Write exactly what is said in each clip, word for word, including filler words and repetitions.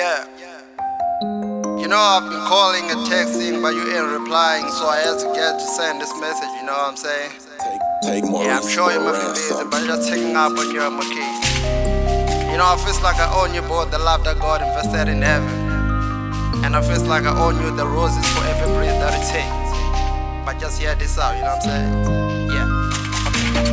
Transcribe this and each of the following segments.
Yeah. You know, I've been calling and texting, but you ain't replying, so I had to get to send this message, you know what I'm saying? Take, take more yeah, I'm sure you might be busy, but just checking up on you and my kids. You know, I feel like I own you both the love that God invested in heaven. And I feel like I own you the roses for every breath that it takes. But just hear this out, you know what I'm saying? Yeah.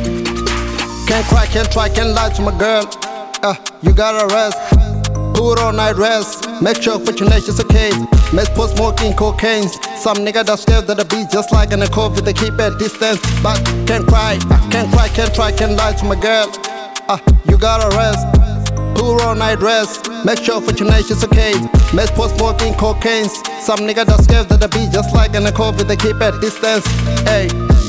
Okay. Can't cry, can't try, can't lie to my girl. Uh, you gotta rest. Put on night rest. Make sure fortunation's okay. Mess post smoking cocaine. Some nigga that scared that the beat just like in the COVID. They keep at distance. But can't cry, can't cry, can't try, can't lie to my girl. Uh, you gotta rest. Put on night rest. Make sure fortunation's okay. Mess post smoking cocaine. Some nigga that scared that the beat just like in the COVID. They keep at distance. Hey.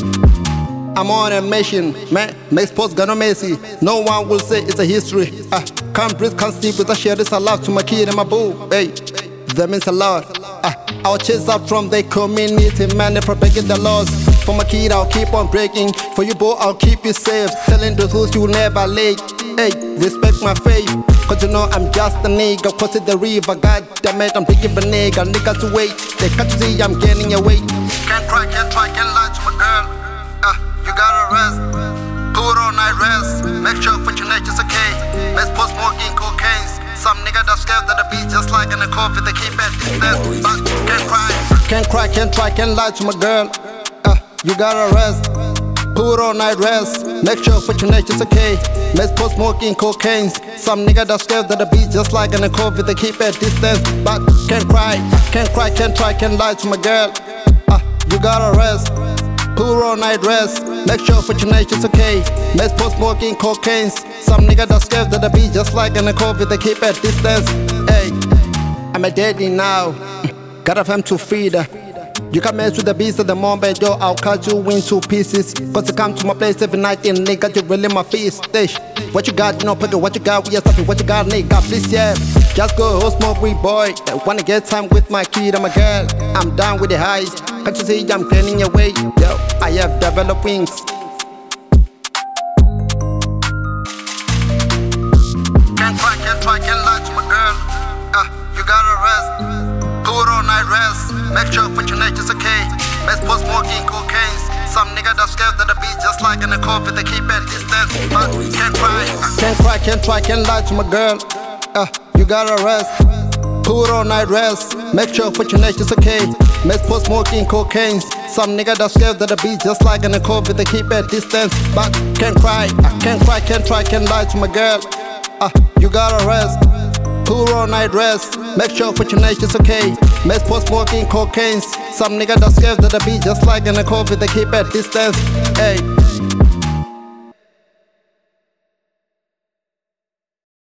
I'm on a mission, man, makes post gonna messy. No one will say it's a history. I can't breathe, can't sleep with a share this a lot to my kid and my boo. Hey, that means a lot. Uh, I'll chase out from the community, man, they're propagating the laws. For my kid, I'll keep on breaking. For you, boy, I'll keep you safe. Telling the truth, you'll never late. Hey, respect my faith, cause you know I'm just a nigga. Cross the river, god damn it, I'm thinking of a nigga. Niggas to wait, they can't see I'm gaining away. Can't cry, can't try, can't lie to my girl. Uh, you gotta rest, put on night rest. Make sure fortunation's okay. Let's post smoking cocaine. Some nigga that scared that the beat just like in the COVID. They keep at distance, but can't cry. Can't cry, can't try, can't lie to my girl. Uh, you gotta rest, put on night rest. Make sure fortunation's okay. Let's post smoking cocaine. Some nigga that scared that the beat just like in the COVID. They keep at distance, but can't cry, can't cry, can't try, can't lie to my girl. Uh, you gotta rest. Put on night rest, make sure fortunation's okay. Let's post smoking cocaine. Some nigga that scared that the beat just like in the COVID. They keep at distance. Hey, I'm a daddy now. Gotta fam to feed her. You can mess with the beast of the moment, yo, I'll cut you into pieces. Cause you come to my place every night and nigga, you really my feast. Dish. What you got, you know, pocket, what you got, we are stopping, what you got, nigga, please, yeah. Just go whole smoke weed, boy. I wanna get time with my kid and my girl. I'm down with the highs. Can't you see I'm gaining away? Yo, I have developed wings. Can't try, can't try, can't lie to my girl. Uh, you gotta rest. Put on night rest. Make sure fortunation's okay. Let's post smoking cocaine. Some nigga that scared that the beat just like in the COVID. They keep at distance, but can't cry. Can't cry, can't try, can't lie to my girl. Uh, you gotta rest. Put on night rest. Make sure fortunation's okay. Let's post smoking cocaine. Some nigga that scared that the beat just like in the COVID. They keep at distance, but can't cry. Can't cry, can't try, can't lie to my girl. Uh, you gotta rest. Put on night rest. Make sure fortunation's okay. Let's post smoking cocaine. Some nigga that scared that the beat just like in the COVID. They keep at distance. Hey.